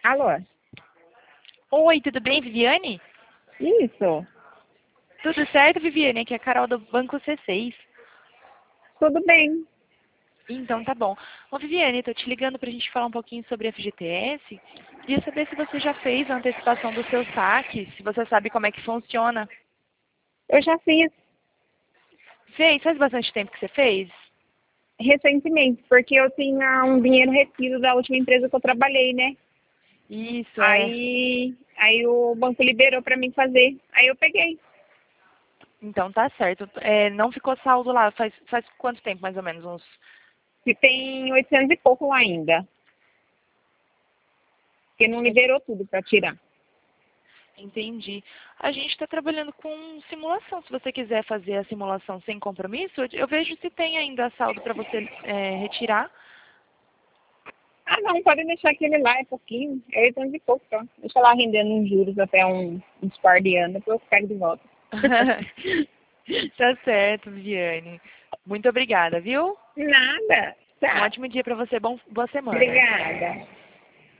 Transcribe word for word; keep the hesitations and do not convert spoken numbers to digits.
Alô? Oi, tudo bem, Viviane? Isso. Tudo certo, Viviane? Aqui é a Carol do Banco C seis. Tudo bem. Então tá bom. Ô, Viviane, tô te ligando pra gente falar um pouquinho sobre F G T S. Queria saber se você já fez a antecipação do seu saque, se você sabe como é que funciona. Eu já fiz Fez? Faz bastante tempo que você fez? recentemente, porque eu tinha um dinheiro retido da última empresa que eu trabalhei, né? Isso, é. Aí, aí o banco liberou para mim fazer. Aí eu peguei. Então tá certo. É, não ficou saldo lá. Faz, faz quanto tempo, mais ou menos? Uns... Se tem oitocentos e pouco lá ainda. Porque não liberou tudo para tirar. Entendi. A gente está trabalhando com simulação. Se você quiser fazer a simulação sem compromisso, eu eu vejo se tem ainda saldo para você é, retirar. Ah, não, pode deixar aquele lá, é pouquinho. É oitocentos e pouco só. Deixa lá rendendo uns juros até um, uns par de anos, depois eu pego de volta. Tá certo, Viviane. Muito obrigada, viu? Nada. Um Tá. ótimo dia para você. Bom, boa semana. Obrigada.